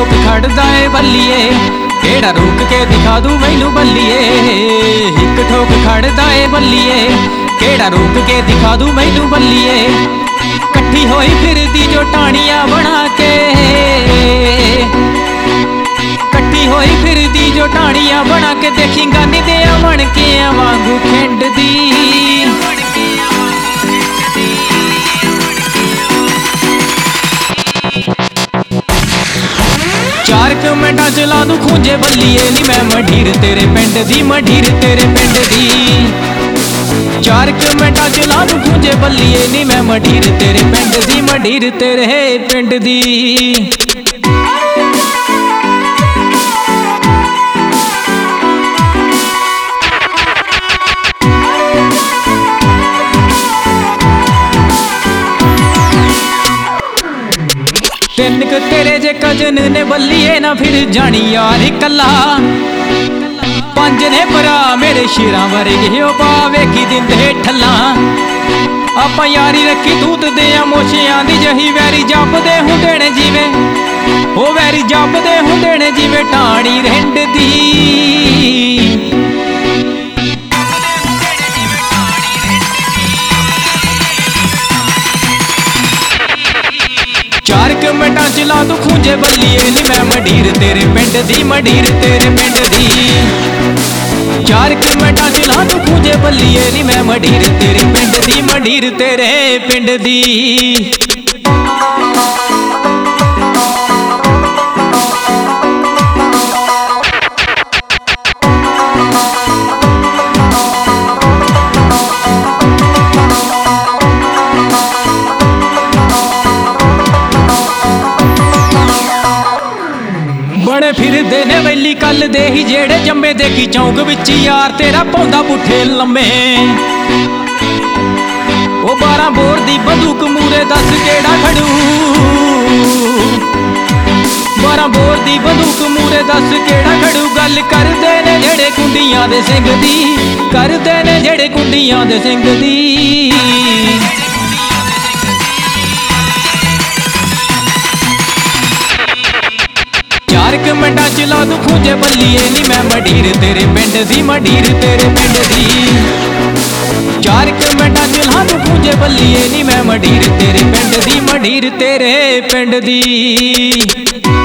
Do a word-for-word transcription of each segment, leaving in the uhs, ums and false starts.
ठोक खड़दा ए बल्लिए केड़ा रोक के दिखा दूं मैनू बल्लिए। हिक ठोक खड़दा ए बल्लिए केड़ा रोक के दिखा दूं मैनू बल्लिए। कट्ठी होई फिरदी जो टाणियां बना के, कट्ठी होई फिरदी जो टाणियां बना के देखी गानी दे मन के वांगू खेंडदी। चार क मिंटां च ला दूं खूंजे बल्लिए नी मैं मढीर तेरे पिंड दी, मढीर तेरे पिंड दी। चार क मिंटां च ला दूं खूंजे बल्लिए नी मैं मढीर तेरे पिंड दी, मढीर तेरे पिंड दी। तिन क तेरे जे कजन ने बल्लिए ना फिर जानी यार कला। पंज ने भरा मेरे शेरां वर्गे ओ पावे की दिंदे ठल्ला। आपां यारी रखी तूत दे मोशियां दी जही वैरी जपदे हुंदे ने जिवें, ओ वैरी जपदे हुंदे ने जिवें टाणी रिंड दी। चार क मिंटां च ला दूं खूंजे बल्लिए नी मैं मढीर तेरे पिंड दी, मढीर तेरे पिंड दी। चार क मिंटां च ला दूं खूंजे बल्लिए नी मैं मढीर तेरे पिंड दी, मढीर तेरे पिंड दी। बड़े फिरदे ने वैली कल दे ही जेड़े जम्मे देखी चौंक विच यार तेरा पौंदा पुठे लम्मे। ओ बारह बोर दी बंदूक मूरे दस केड़ा खड़ू, बारह बोर दी बंदूक मूरे दस केड़ा खड़ू। गल करदे ने जेड़े कुंडियां दे सिंह दी, करदे ने जेड़े कुंडियां दे सिंह दी। चार क मिंटां च ला दूं खूंजे बल्लिए नी मैं मढीर तेरे पिंड दी, मढीर तेरे पिंड दी। चार क मिंटां च ला दूं खूंजे बल्लिए नी मैं मढीर तेरे पिंड दी, मढीर तेरे पिंड दी।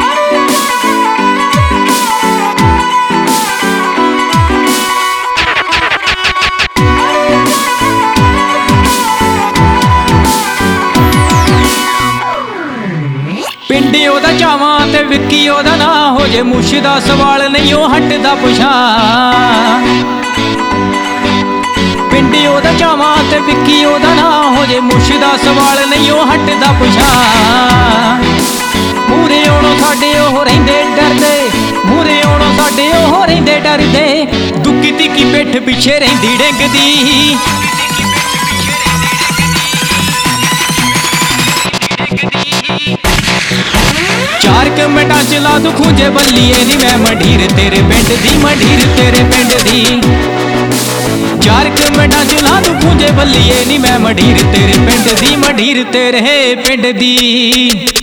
पिंडी ओदा चावां ते विक्की ओदा ना हो जे मुश दा सवाल नहीं ओ हटदा पुछा। पिंडी ओदा चावां ते विक्की ओदा ना हो जे मुश दा सवाल नहीं ओ हटदा पुछा। मूरे ओणों साडे ओह रहिंदे डरदे, मूरे ओणों साडे ओह रहिंदे डरदे। दुक्की तिक्की पिठ पिछे रहिंदी डिंगदी। चार क मिंटां च ला दूं खूंजे बल्लिए नी मैं मढीर तेरे पिंड दी, मढीर तेरे पिंड दी। चार क मिंटां च ला दूं खूंजे बल्लिए नी मैं मढीर तेरे पिंड दी, मढीर तेरे पिंड दी।